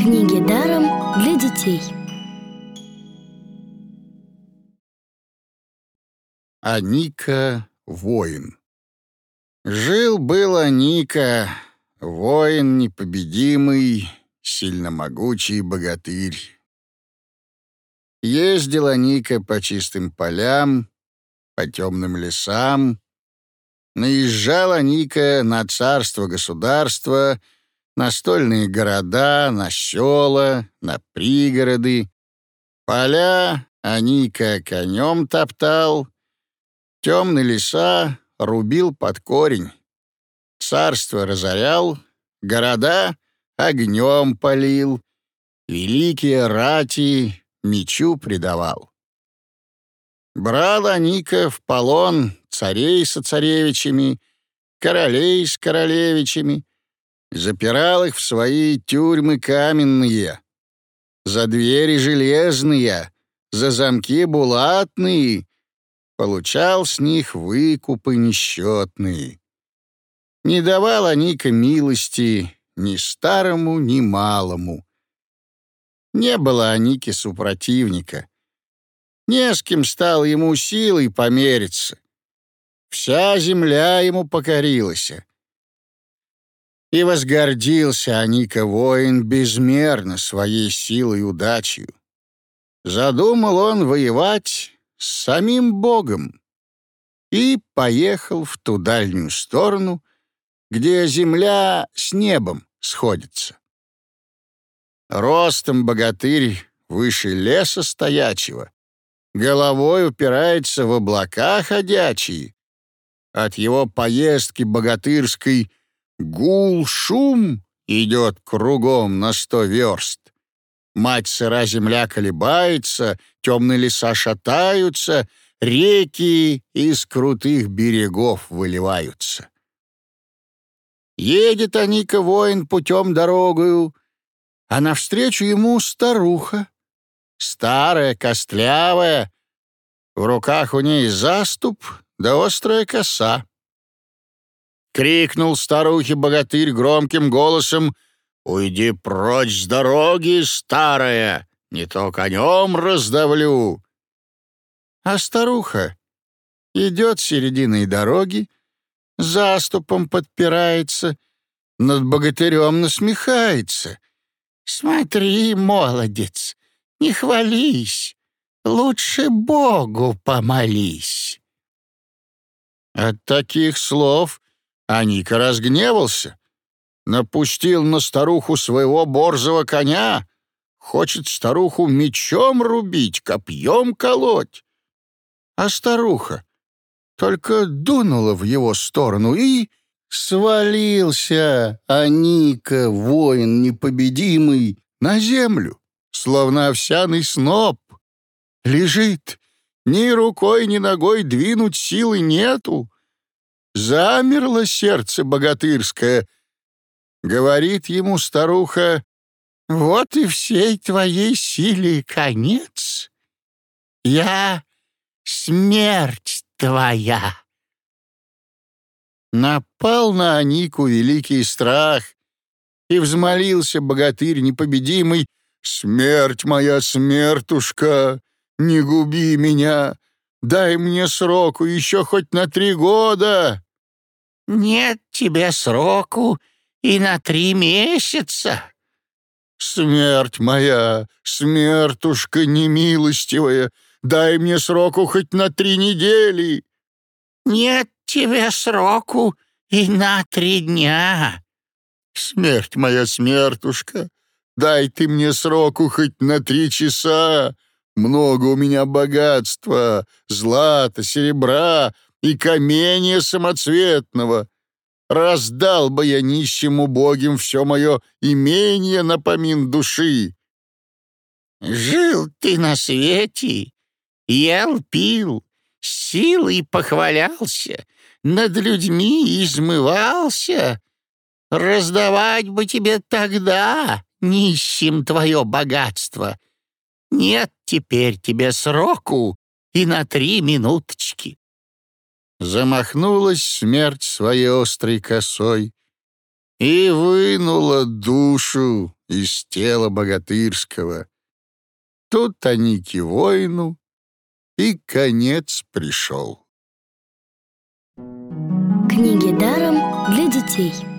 Книги даром для детей. Аника — воин. Жил-был Аника, воин непобедимый, сильно могучий богатырь. Ездил Аника по чистым полям, по темным лесам. Наезжал Аника на царство-государство, на стольные города, на села, на пригороды. Поля Аника конем топтал, темные леса рубил под корень. Царство разорял, города огнем полил, великие рати мечу предавал. Брал Аника в полон царей со царевичами, королей с королевичами, запирал их в свои тюрьмы каменные, за двери железные, за замки булатные, получал с них выкупы несчетные. Не давал Аника милости ни старому, ни малому. Не было Анике супротивника. Не с кем стал ему силой помериться. Вся земля ему покорилась. И возгордился Аника воин безмерно своей силой и удачей. Задумал он воевать с самим Богом и поехал в ту дальнюю сторону, где земля с небом сходится. Ростом богатырь выше леса стоячего, головой упирается в облака ходячие. От его поездки богатырской гул, шум идет кругом на 100 верст. Мать сыра земля колебается, темные леса шатаются, реки из крутых берегов выливаются. Едет Аника воин путем дорогою, а навстречу ему старуха, старая, костлявая, в руках у ней заступ да острая коса. Крикнул старухе богатырь громким голосом: «Уйди прочь с дороги, старая, не то конем раздавлю». А старуха идет серединой дороги, заступом подпирается, над богатырем насмехается. «Смотри, молодец, не хвались, лучше Богу помолись». От таких слов Аника разгневался, напустил на старуху своего борзого коня, хочет старуху мечом рубить, копьем колоть. А старуха только дунула в его сторону, и свалился Аника, воин непобедимый, на землю, словно овсяный сноп. Лежит, ни рукой, ни ногой двинуть силы нету. Замерло сердце богатырское. Говорит ему старуха: «Вот и всей твоей силе конец. Я смерть твоя». Напал на Анику великий страх, и взмолился богатырь непобедимый: «Смерть моя, смертушка, не губи меня, дай мне сроку еще хоть на 3 года». «Нет тебе сроку и на 3 месяца». «Смерть моя, смертушка немилостивая, дай мне сроку хоть на 3 недели». «Нет тебе сроку и на 3 дня». «Смерть моя, смертушка, дай ты мне сроку хоть на 3 часа. Много у меня богатства, злата, серебра и каменья самоцветного. Раздал бы я нищим убогим все мое имение на помин души». «Жил ты на свете, ел, пил, силой похвалялся, над людьми измывался. Раздавать бы тебе тогда, нищим, твое богатство. Нет теперь тебе сроку и на 3 минуточки». Замахнулась смерть своей острой косой и вынула душу из тела богатырского. Тут Аники воину и конец пришел. Книги даром для детей.